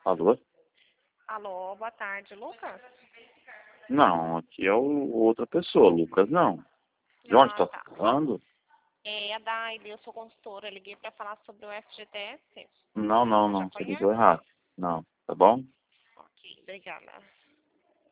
Alô? Alô, boa tarde, Lucas? Não, aqui é outra pessoa, Lucas não. De onde Ah, tá tá. falando? É a Daile, eu sou consultora, liguei para falar sobre o FGTS. Não, não, Você já não, você ligou conhece? errado. Não, tá bom? Ok, obrigada.